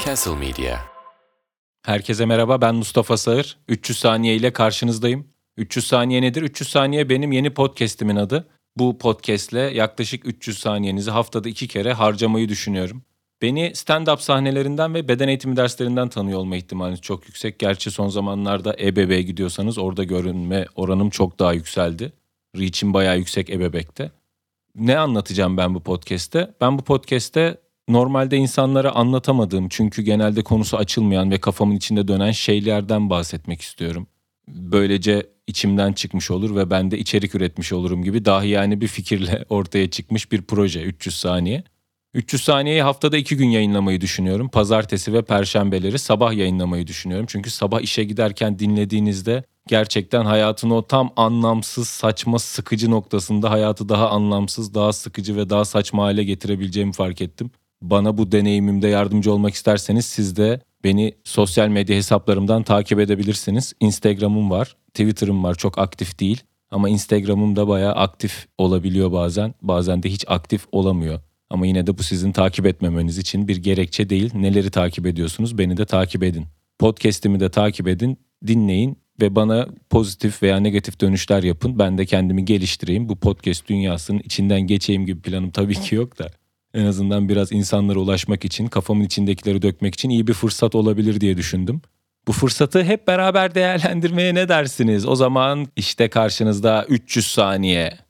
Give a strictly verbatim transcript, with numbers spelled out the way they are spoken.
Castle Media. Herkese merhaba, ben Mustafa Sağır. üç yüz saniye ile karşınızdayım. üç yüz saniye nedir? üç yüz saniye benim yeni podcastimin adı. Bu podcastle yaklaşık üç yüz saniyenizi haftada iki kere harcamayı düşünüyorum. Beni stand-up sahnelerinden ve beden eğitimi derslerinden tanıyor olma ihtimaliniz çok yüksek. Gerçi son zamanlarda E B B'ye gidiyorsanız orada görünme oranım çok daha yükseldi. Reach'im bayağı yüksek E B B'de. Ne anlatacağım ben bu podcast'te? Ben bu podcast'te normalde insanlara anlatamadığım, çünkü genelde konusu açılmayan ve kafamın içinde dönen şeylerden bahsetmek istiyorum. Böylece içimden çıkmış olur ve ben de içerik üretmiş olurum gibi dahi yani bir fikirle ortaya çıkmış bir proje üç yüz saniye. üç yüz saniyeyi haftada iki gün yayınlamayı düşünüyorum. Pazartesi ve perşembeleri sabah yayınlamayı düşünüyorum. Çünkü sabah işe giderken dinlediğinizde gerçekten hayatın o tam anlamsız, saçma, sıkıcı noktasında hayatı daha anlamsız, daha sıkıcı ve daha saçma hale getirebileceğimi fark ettim. Bana bu deneyimimde yardımcı olmak isterseniz siz de beni sosyal medya hesaplarımdan takip edebilirsiniz. Instagram'ım var, Twitter'ım var, çok aktif değil. Ama Instagram'ım da bayağı aktif olabiliyor bazen. Bazen de hiç aktif olamıyor. Ama yine de bu sizin takip etmemeniz için bir gerekçe değil. Neleri takip ediyorsunuz? Beni de takip edin. Podcast'imi de takip edin, dinleyin ve bana pozitif veya negatif dönüşler yapın. Ben de kendimi geliştireyim. Bu podcast dünyasının içinden geçeyim gibi planım tabii ki yok da. En azından biraz insanlara ulaşmak için, kafamın içindekileri dökmek için iyi bir fırsat olabilir diye düşündüm. Bu fırsatı hep beraber değerlendirmeye ne dersiniz? O zaman işte karşınızda üç yüz saniye.